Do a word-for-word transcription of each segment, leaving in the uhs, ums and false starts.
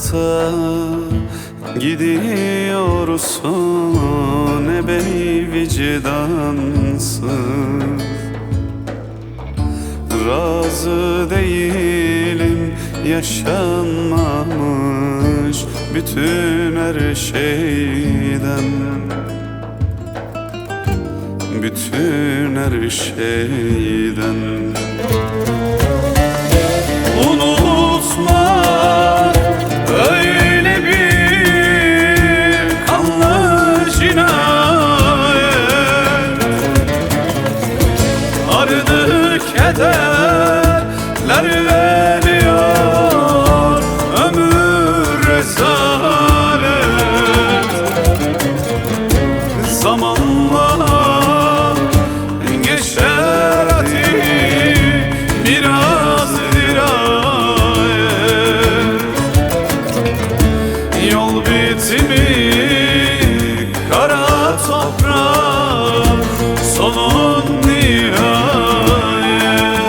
uzakta gidiyorsun, ebey vicdansız. Razı değilim yaşanmamış bütün her şeyden, bütün her şeyden. Unutma öyle bir kanlı cinayet, ardı kederler veriyor ömür rezalet. Zamanla geçer hadi biraz dirayet. Yol bitimi kara toprak, sonun nihayet.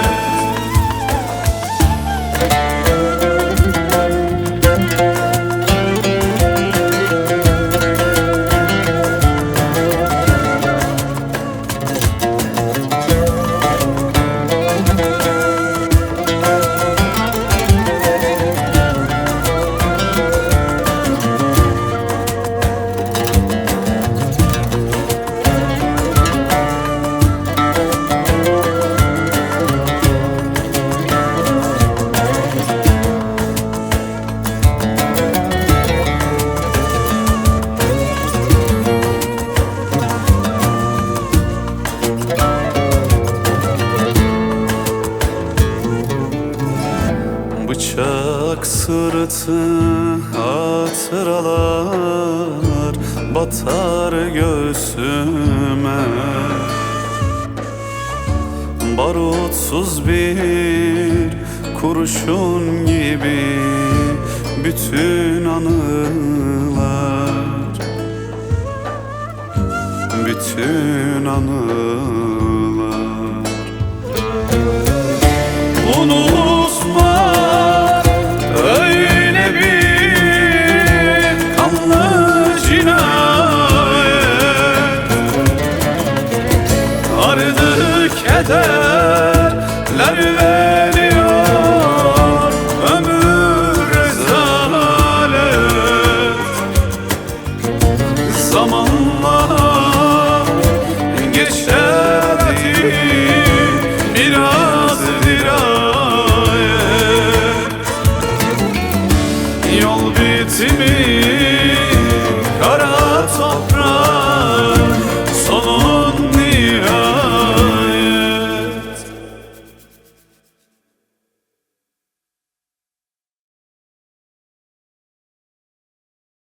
Bıçak sırtı hatıralar batar göğsüme. Barutsuz bir kurşun gibi bütün anılar, bütün anılar. Unutma öyle bir kanlı cinayet, ardı keder